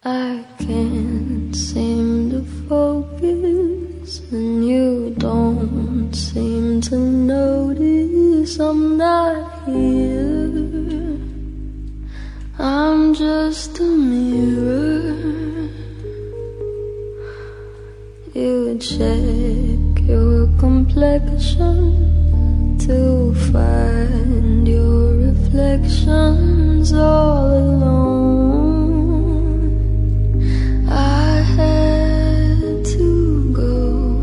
I can't seem to focus, and you don't seem to notice I'm not here. I'm just a mirror. You check your complexion to find your reflections all alone. I had to go.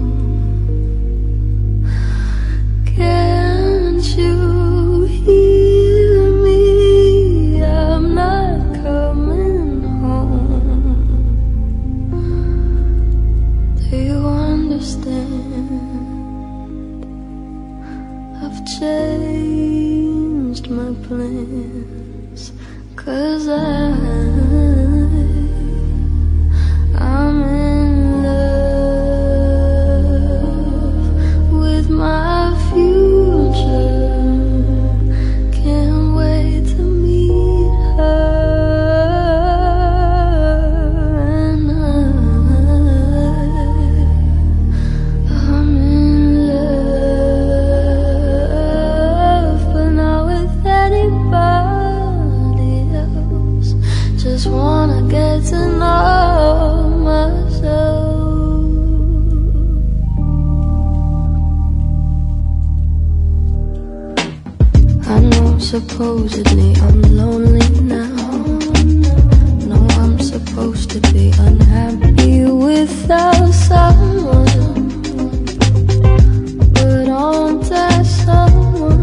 Can't you hear me? I'm not coming home. Do you understand? I've changed my plans, 'cause I'm in love with my future. Can't wait to meet her, and I'm in love, but not with anybody else. Just wanna get to know myself. I know supposedly I'm lonely now. No, I'm supposed to be unhappy without someone, but aren't that someone?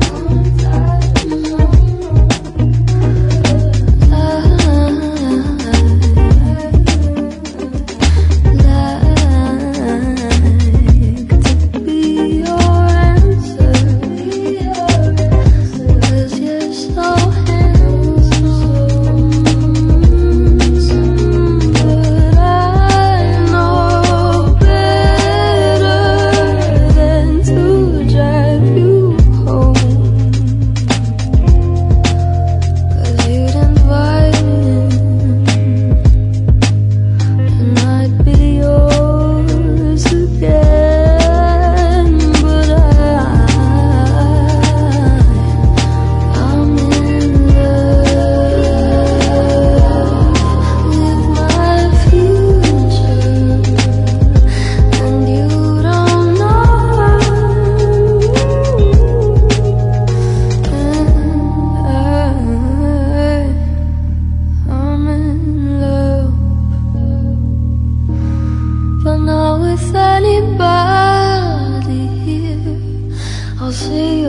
But not with anybody here. I'll see you